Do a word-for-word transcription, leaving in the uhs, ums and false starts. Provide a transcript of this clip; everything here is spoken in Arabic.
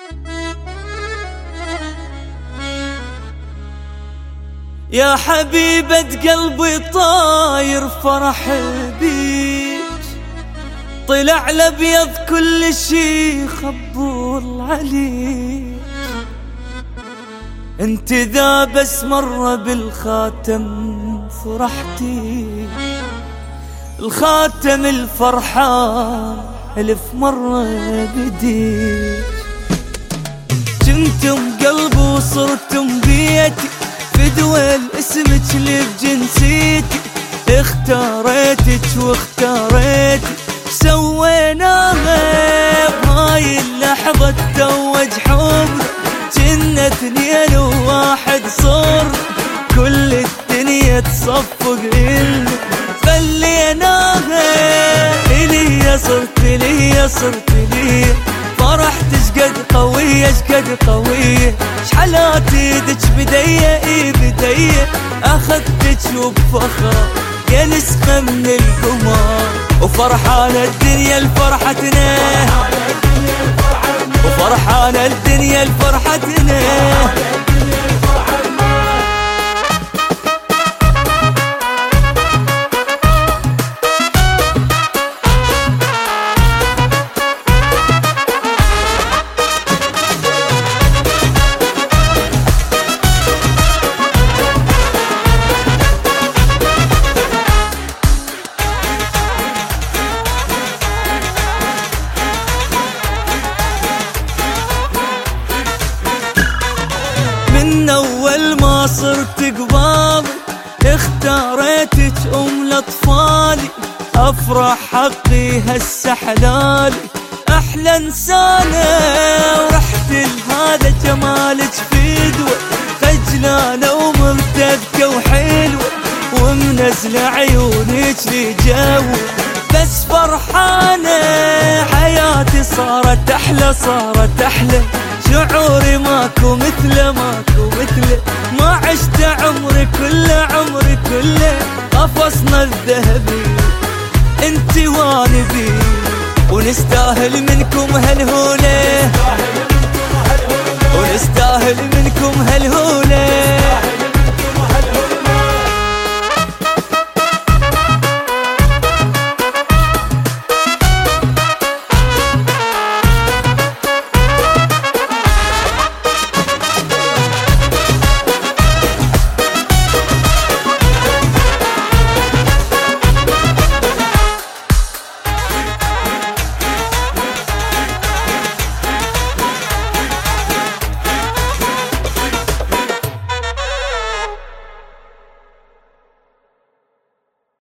يا حبيبة قلبي طاير فرح بيك، طلع الابيض كل شي خبول عليك. انت ذا بس مرة بالخاتم فرحتي، الخاتم الفرحان ألف مرة بديك. كنتم قلبي وصرتم بيتي، فدوى اسمك اللي بجنسيتي، اختاريتك واختاريتي سويناها بهاي اللحظة توج حبنا، كنا اثنين وواحد صر، كل الدنيا تصفق إلنا خليناها. إلي صرت لي صرت لي فرحت شقد قوية شقد قوية، شحالات ايدك بدية اي بدية، اخذتك وبفخر يا نسخة من القمر، وفرحانة الدنيا لفرحتنا، وفرحانة الدنيا لفرحتنا. من أول ما صرت قبالي اختاريتك أم الأطفالي، أفرح حقي هسه حلالي أحلى إنسانة، ورحت لهذا جمالك في دوا خجلانة ومرتبكة وحلوة، ومنزلة عيونك لي جو بس فرحانة، حياتي صارت أحلى صارت أحلى، شعوري ماكو مثله ماكو مثله، ما عشت عمري كله عمري كله، قفصنا الذهبي انتي واني بي، ونستاهل منكم هالهولة، ونستاهل منكم هالهولة.